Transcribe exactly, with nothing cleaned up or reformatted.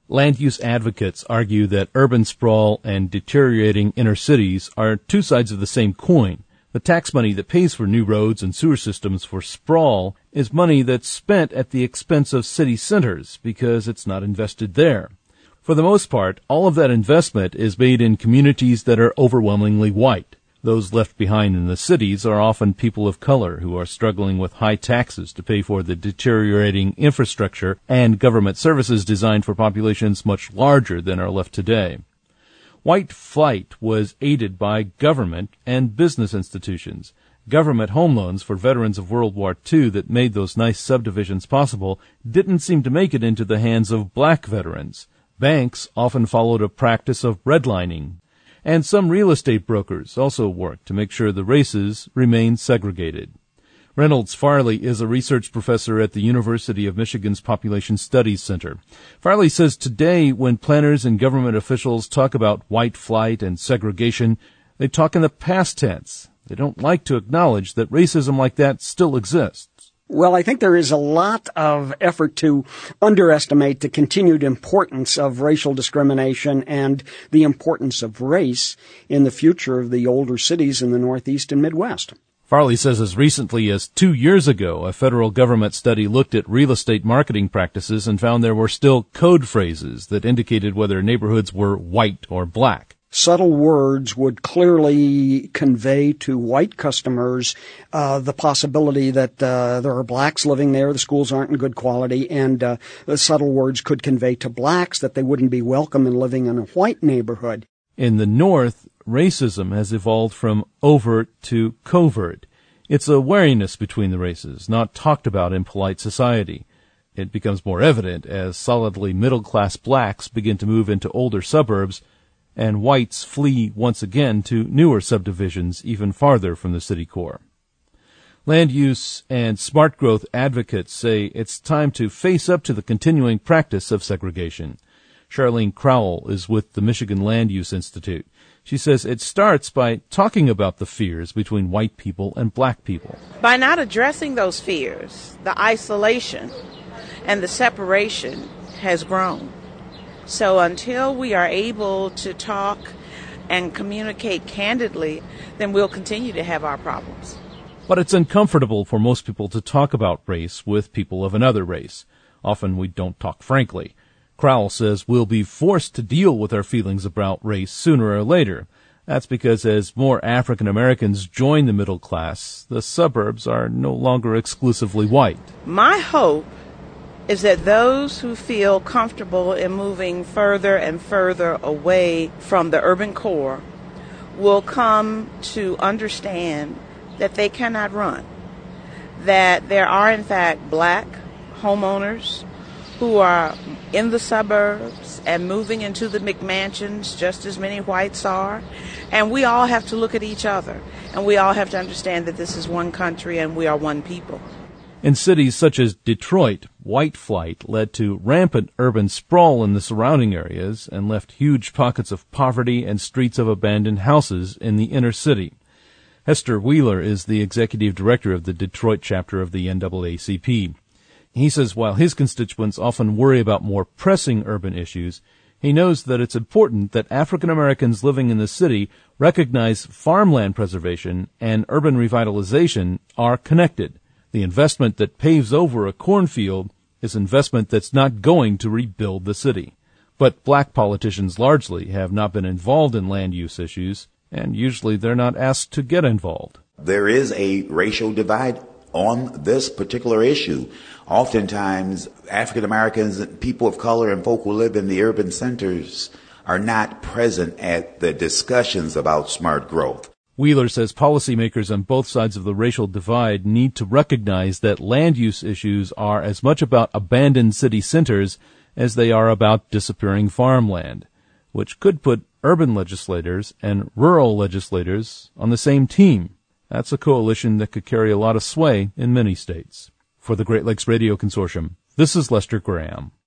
Land use advocates argue that urban sprawl and deteriorating inner cities are two sides of the same coin. The tax money that pays for new roads and sewer systems for sprawl is money that's spent at the expense of city centers because it's not invested there. For the most part, all of that investment is made in communities that are overwhelmingly white. Those left behind in the cities are often people of color who are struggling with high taxes to pay for the deteriorating infrastructure and government services designed for populations much larger than are left today. White flight was aided by government and business institutions. Government home loans for veterans of World War Two that made those nice subdivisions possible didn't seem to make it into the hands of black veterans. Banks often followed a practice of redlining. And some real estate brokers also worked to make sure the races remained segregated. Reynolds Farley is a research professor at the University of Michigan's Population Studies Center. Farley says today when planners and government officials talk about white flight and segregation, they talk in the past tense. They don't like to acknowledge that racism like that still exists. Well, I think there is a lot of effort to underestimate the continued importance of racial discrimination and the importance of race in the future of the older cities in the Northeast and Midwest. Farley says as recently as two years ago, a federal government study looked at real estate marketing practices and found there were still code phrases that indicated whether neighborhoods were white or black. Subtle words would clearly convey to white customers uh, the possibility that uh, there are blacks living there, the schools aren't in good quality, and uh, the subtle words could convey to blacks that they wouldn't be welcome in living in a white neighborhood. In the North, racism has evolved from overt to covert. It's a wariness between the races, not talked about in polite society. It becomes more evident as solidly middle-class blacks begin to move into older suburbs and whites flee once again to newer subdivisions even farther from the city core. Land use and smart growth advocates say it's time to face up to the continuing practice of segregation. Charlene Crowell is with the Michigan Land Use Institute. She says it starts by talking about the fears between white people and black people. By not addressing those fears, the isolation and the separation has grown. So until we are able to talk and communicate candidly, then we'll continue to have our problems. But it's uncomfortable for most people to talk about race with people of another race. Often we don't talk frankly. Crowell says we'll be forced to deal with our feelings about race sooner or later. That's because as more African Americans join the middle class, the suburbs are no longer exclusively white. My hope is that those who feel comfortable in moving further and further away from the urban core will come to understand that they cannot run, that there are in fact black homeowners who are in the suburbs and moving into the McMansions just as many whites are, and we all have to look at each other, and we all have to understand that this is one country and we are one people. In cities such as Detroit, white flight led to rampant urban sprawl in the surrounding areas and left huge pockets of poverty and streets of abandoned houses in the inner city. Hester Wheeler is the executive director of the Detroit chapter of the N double A C P. He says while his constituents often worry about more pressing urban issues, he knows that it's important that African Americans living in the city recognize farmland preservation and urban revitalization are connected. The investment that paves over a cornfield is investment that's not going to rebuild the city. But black politicians largely have not been involved in land use issues, and usually they're not asked to get involved. There is a racial divide on this particular issue. Oftentimes, African Americans, people of color, and folk who live in the urban centers are not present at the discussions about smart growth. Wheeler says policymakers on both sides of the racial divide need to recognize that land use issues are as much about abandoned city centers as they are about disappearing farmland, which could put urban legislators and rural legislators on the same team. That's a coalition that could carry a lot of sway in many states. For the Great Lakes Radio Consortium, this is Lester Graham.